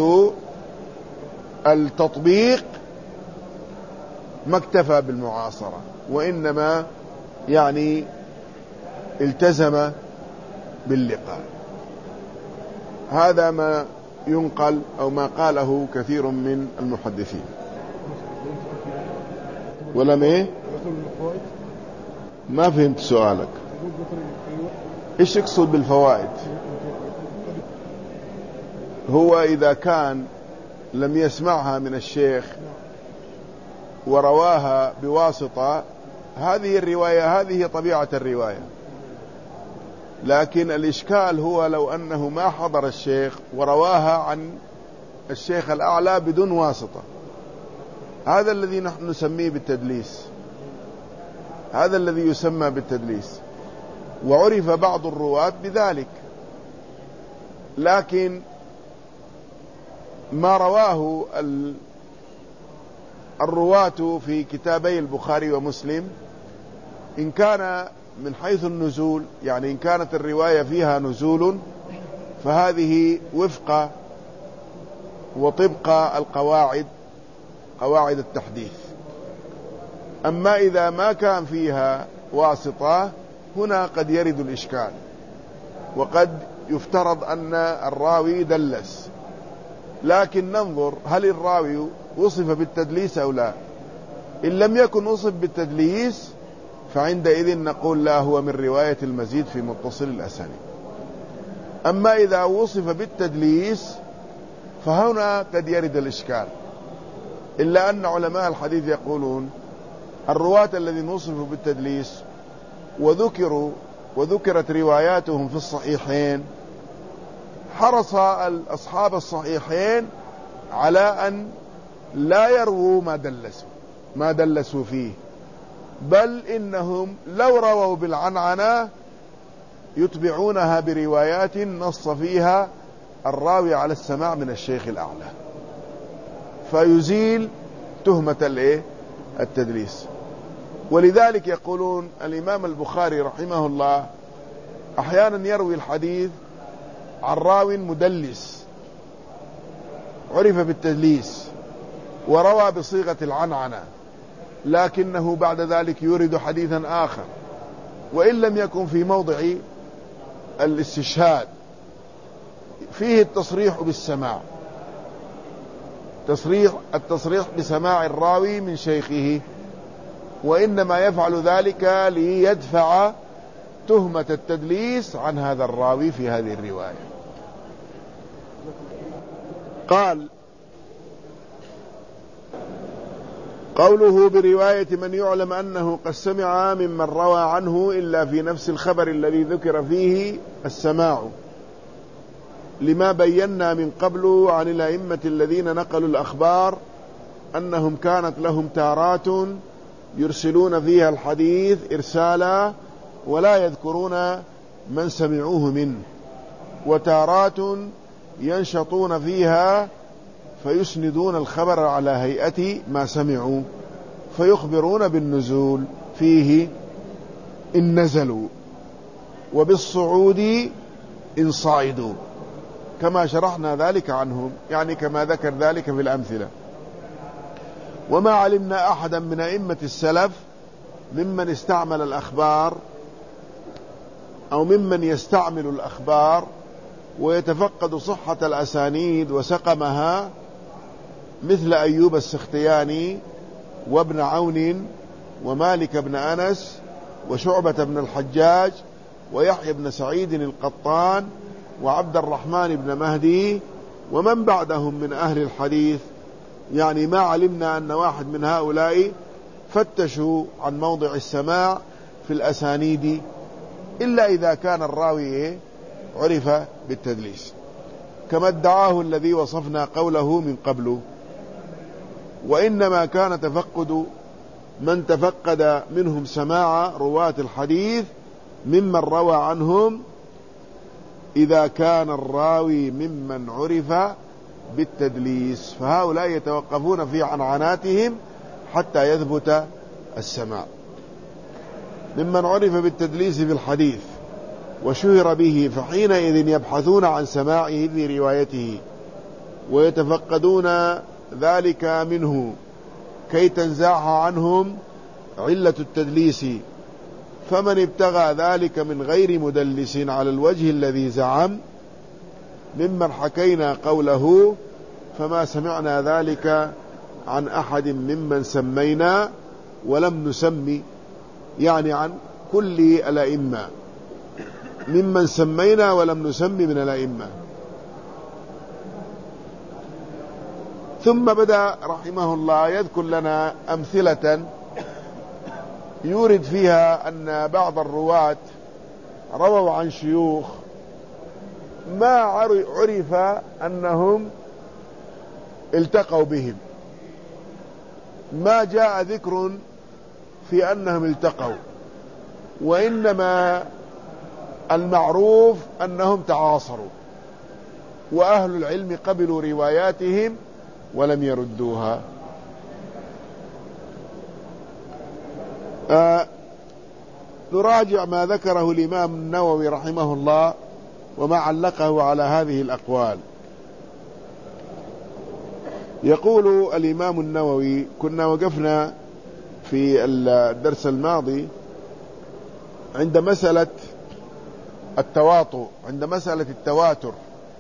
التطبيق ما اكتفى بالمعاصرة، وإنما يعني التزم باللقاء. هذا ما ينقل أو ما قاله كثير من المحدثين. ولم إيه؟ ما فهمت سؤالك. إيش يقصد بالفوائد؟ هو إذا كان لم يسمعها من الشيخ ورواها بواسطة، هذه الرواية هذه طبيعة الرواية. لكن الإشكال هو لو أنه ما حضر الشيخ ورواها عن الشيخ الأعلى بدون واسطة، هذا الذي نحن نسميه بالتدليس، هذا الذي يسمى بالتدليس، وعرف بعض الرواة بذلك. لكن ما رواه الرواة في كتابي البخاري ومسلم إن كان من حيث النزول، يعني إن كانت الرواية فيها نزول، فهذه وفق وطبق القواعد، قواعد التحديث. أما إذا ما كان فيها واسطة، هنا قد يرد الإشكال، وقد يفترض أن الراوي دلس. لكن ننظر هل الراوي وصف بالتدليس أو لا. إن لم يكن وصف بالتدليس فعندئذ نقول لا، هو من رواية المزيد في متصل الأسانيد. أما إذا وصف بالتدليس فهنا قد يرد الإشكال، إلا أن علماء الحديث يقولون الرواة الذين وصفوا بالتدليس وذكرت رواياتهم في الصحيحين، حرص أصحاب الصحيحين على أن لا يرووا ما دلسوا فيه، بل إنهم لو رووا بالعنعنة يتبعونها بروايات نص فيها الراوي على السماع من الشيخ الأعلى، فيزيل تهمة التدليس. ولذلك يقولون الإمام البخاري رحمه الله أحيانا يروي الحديث عن راو مدلس عرف بالتدليس وروى بصيغة العنعنة، لكنه بعد ذلك يورد حديثا آخر، وإن لم يكن في موضع الاستشهاد، فيه التصريح بالسماع، التصريح بسماع الراوي من شيخه، وإنما يفعل ذلك ليدفع تهمة التدليس عن هذا الراوي في هذه الرواية. قال: قوله برواية من يعلم أنه قد سمع ممن روى عنه إلا في نفس الخبر الذي ذكر فيه السماع، لما بينا من قبل عن الأئمة الذين نقلوا الأخبار أنهم كانت لهم تارات يرسلون فيها الحديث إرسالا ولا يذكرون من سمعوه منه، وتارات ينشطون فيها فيسندون الخبر على هيئة ما سمعوا، فيخبرون بالنزول فيه إن نزلوا، وبالصعود إن صعدوا، كما شرحنا ذلك عنهم، يعني كما ذكر ذلك في الأمثلة. وما علمنا أحدا من أئمة السلف ممن استعمل الأخبار أو ممن يستعمل الأخبار ويتفقد صحة الأسانيد وسقمها، مثل أيوب السختياني وابن عون ومالك بن أنس وشعبة بن الحجاج ويحيى بن سعيد القطان وعبد الرحمن بن مهدي ومن بعدهم من أهل الحديث. يعني ما علمنا أن واحد من هؤلاء فتشوا عن موضع السماع في الأسانيد، إلا إذا كان الراوي عرف بالتدليس، كما ادعاه الذي وصفنا قوله من قبل. وإنما كان تفقد من تفقد منهم سماع رواة الحديث ممن روى عنهم إذا كان الراوي ممن عرف بالتدليس، فهؤلاء يتوقفون في عنعناتهم حتى يثبت السماع. ممن عرف بالتدليس في الحديث وشهر به، فحينئذ يبحثون عن سماعه في روايته ويتفقدون ذلك منه كي تنزاح عنهم علة التدليس. فمن ابتغى ذلك من غير مدلس على الوجه الذي زعم ممن حكينا قوله فما سمعنا ذلك عن أحد ممن سمينا ولم نسمي، يعني عن كل الأئمة، ممن سمينا ولم نسمي من الأئمة. ثم بدأ رحمه الله يذكر لنا أمثلة يورد فيها أن بعض الرواة رووا عن شيوخ ما عرف أنهم التقوا بهم، ما جاء ذكر في أنهم التقوا، وإنما المعروف أنهم تعاصروا، وأهل العلم قبلوا رواياتهم ولم يردوها. نراجع ما ذكره الإمام النووي رحمه الله وما علقه على هذه الأقوال. يقول الإمام النووي: كنا وقفنا في الدرس الماضي عند مسألة التواطؤ، عند مسألة التواتر،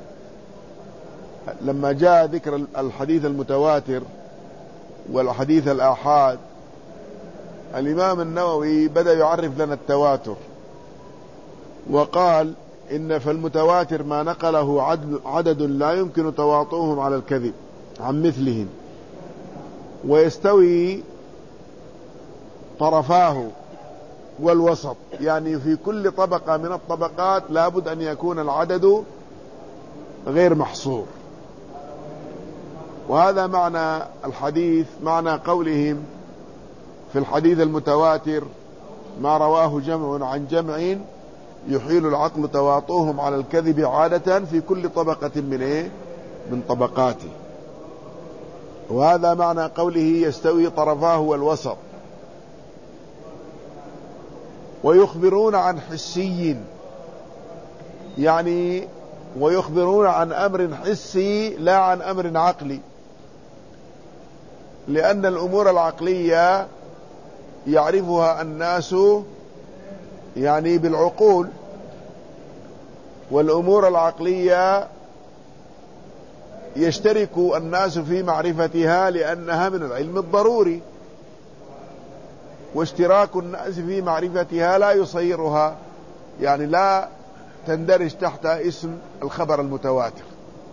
لما جاء ذكر الحديث المتواتر والحديث الآحاد. الإمام النووي بدأ يعرف لنا التواتر، وقال: إن في المتواتر ما نقله عدد لا يمكن تواطؤهم على الكذب عن مثلهم، ويستوي طرفاه والوسط، يعني في كل طبقة من الطبقات لابد أن يكون العدد غير محصور. وهذا معنى الحديث، معنى قولهم في الحديث المتواتر: ما رواه جمع عن جمع يحيل العقل تواطؤهم على الكذب عادة في كل طبقة من طبقاته. وهذا معنى قوله يستوي طرفاه والوسط. ويخبرون عن حسي، يعني ويخبرون عن أمر حسي لا عن أمر عقلي، لأن الأمور العقلية يعرفها الناس يعني بالعقول، والأمور العقلية يشترك الناس في معرفتها لأنها من العلم الضروري، واشتراك الناس في معرفتها لا يصيرها، يعني لا تندرج تحت اسم الخبر المتواتر.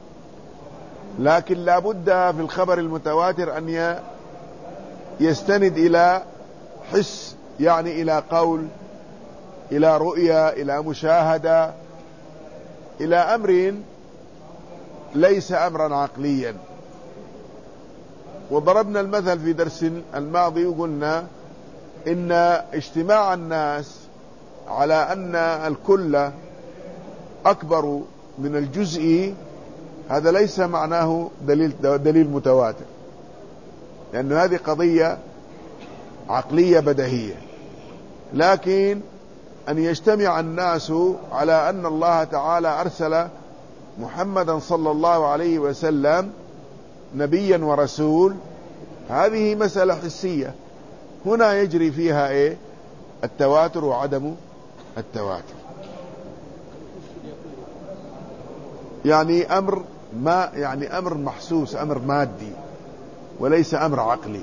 لكن لا بد في الخبر المتواتر أن يستند إلى حس، يعني إلى قول، إلى رؤية، إلى مشاهدة، إلى أمر ليس أمرا عقليا. وضربنا المثل في درس الماضي وقلنا إن اجتماع الناس على أن الكل أكبر من الجزء هذا ليس معناه دليل متواتر، لأن هذه قضية عقلية بديهية. لكن أن يجتمع الناس على أن الله تعالى أرسل محمدا صلى الله عليه وسلم نبيا ورسول، هذه مسألة حسية، هنا يجري فيها التواتر وعدم التواتر، يعني أمر ما، يعني أمر محسوس، أمر مادي وليس أمر عقلي.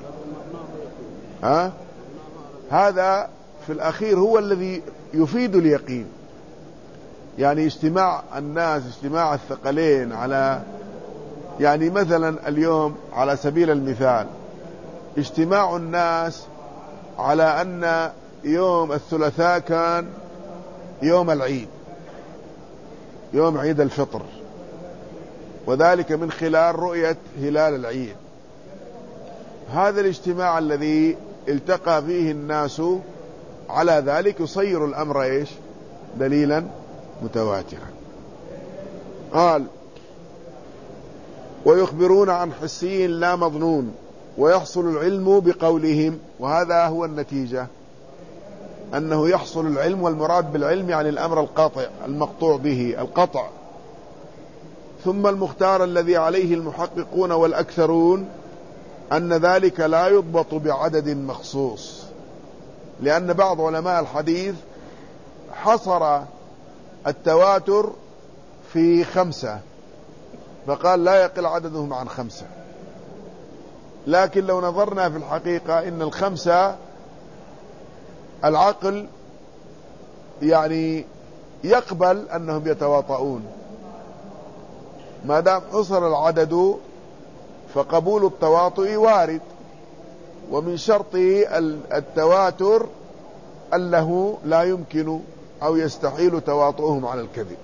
هذا في الأخير هو الذي يفيد اليقين. يعني اجتماع الناس، اجتماع الثقلين على، يعني مثلا اليوم على سبيل المثال اجتماع الناس على أن يوم الثلاثاء كان يوم العيد، يوم عيد الفطر، وذلك من خلال رؤية هلال العيد. هذا الاجتماع الذي التقى فيه الناس على ذلك يصير الأمر دليلا متواترا. قال: ويخبرون عن حسي لا مظنون ويحصل العلم بقولهم. وهذا هو النتيجة، أنه يحصل العلم، والمراد بالعلم يعني الأمر القاطع المقطوع به، القطع. ثم المختار الذي عليه المحققون والأكثرون أن ذلك لا يضبط بعدد مخصوص، لأن بعض علماء الحديث حصر التواتر في 5، فقال لا يقل عددهم عن 5. لكن لو نظرنا في الحقيقة إن 5 العقل يعني يقبل أنهم يتواطؤون، ما دام حصر العدد فقبول التواطؤ وارد، ومن شرط التواتر أنه لا يمكن أو يستحيل تواطؤهم على الكذب.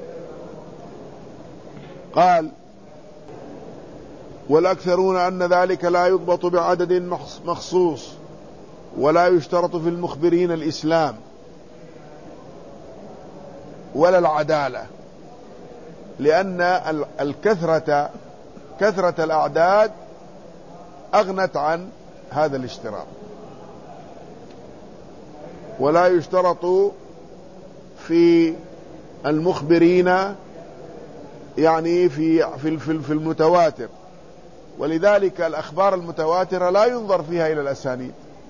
قال: والأكثرون أن ذلك لا يضبط بعدد مخصوص، ولا يشترط في المخبرين الإسلام ولا العدالة، لأن كثرة الأعداد أغنت عن هذا الاشتراط. ولا يشترط في المخبرين يعني في المتواتر، ولذلك الأخبار المتواترة لا ينظر فيها إلى الأسانيد.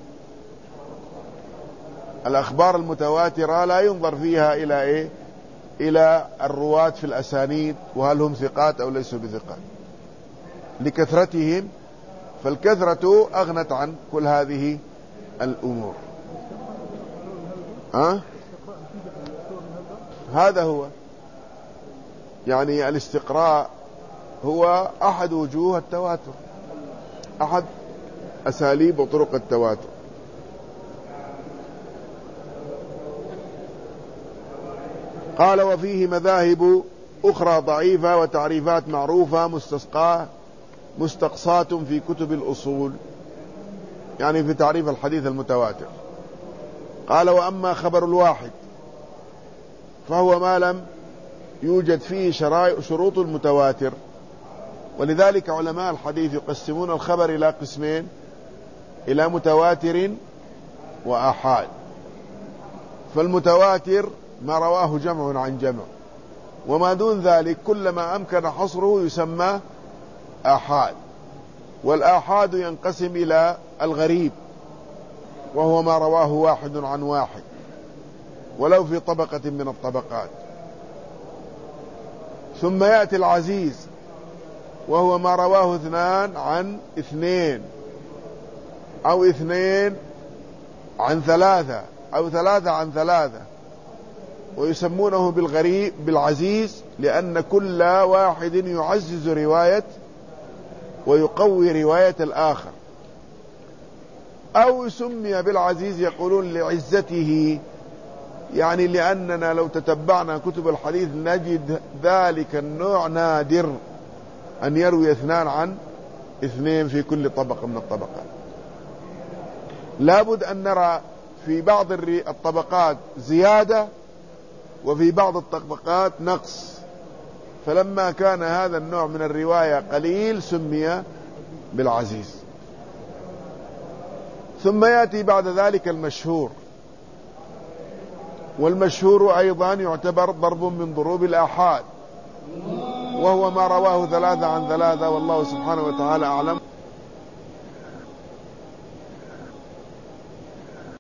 الأخبار المتواترة لا ينظر فيها إلى إيه؟ إلى الرواة في الأسانيد، وهل هم ثقات أو ليسوا بثقات، لكثرتهم، فالكثرة أغنت عن كل هذه الأمور. هذا هو يعني الاستقراء هو أحد وجوه التواتر، أحد أساليب وطرق التواتر. قال: وفيه مذاهب أخرى ضعيفة وتعريفات معروفة مستقصاة في كتب الأصول، يعني في تعريف الحديث المتواتر. قال: وأما خبر الواحد فهو ما لم يوجد فيه شروط المتواتر. ولذلك علماء الحديث يقسمون الخبر إلى قسمين: إلى متواتر وآحاد. فالمتواتر ما رواه جمع عن جمع، وما دون ذلك كلما أمكن حصره يسمى آحاد. والآحاد ينقسم إلى الغريب، وهو ما رواه واحد عن واحد ولو في طبقة من الطبقات. ثم يأتي العزيز، وهو ما رواه 2 عن 2 أو 2 عن 3 أو 3 عن 3، ويسمونه بالغريب بالعزيز، لأن كل واحد يعزز رواية ويقوي رواية الآخر. أو سمي بالعزيز يقولون لعزته، يعني لأننا لو تتبعنا كتب الحديث نجد ذلك النوع نادر، أن يروي 2 عن 2 في كل طبقة من الطبقات. لابد أن نرى في بعض الطبقات زيادة وفي بعض الطبقات نقص، فلما كان هذا النوع من الرواية قليل سمي بالعزيز. ثم يأتي بعد ذلك المشهور، والمشهور أيضا يعتبر ضرب من ضروب الآحاد، وهو ما رواه 3 عن 3، والله سبحانه وتعالى أعلم.